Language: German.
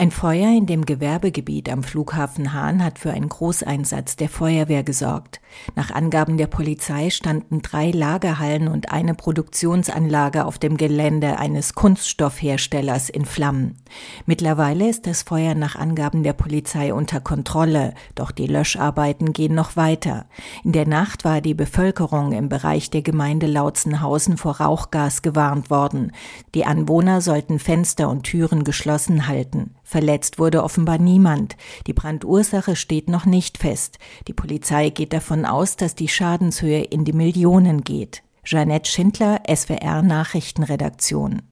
Ein Feuer in dem Gewerbegebiet am Flughafen Hahn hat für einen Großeinsatz der Feuerwehr gesorgt. Nach Angaben der Polizei standen 3 Lagerhallen und eine Produktionsanlage auf dem Gelände eines Kunststoffherstellers in Flammen. Mittlerweile ist das Feuer nach Angaben der Polizei unter Kontrolle, doch die Löscharbeiten gehen noch weiter. In der Nacht war die Bevölkerung im Bereich der Gemeinde Lautzenhausen vor Rauchgas gewarnt worden. Die Anwohner sollten Fenster und Türen geschlossen halten. Verletzt wurde offenbar niemand. Die Brandursache steht noch nicht fest. Die Polizei geht davon aus, dass die Schadenshöhe in die Millionen geht. Jeanette Schindler, SWR Nachrichtenredaktion.